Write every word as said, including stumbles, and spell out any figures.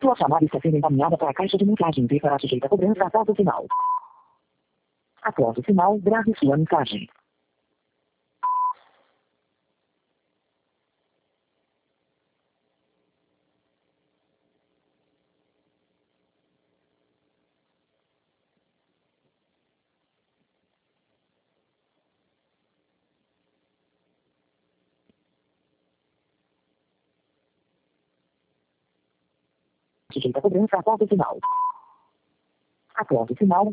Sua chamada está sendo encaminhada para a caixa de mensagem e será sujeita a cobrança após o sinal. Após o sinal, grave sua mensagem. Sujeita a cobrança após o sinal. Após o sinal,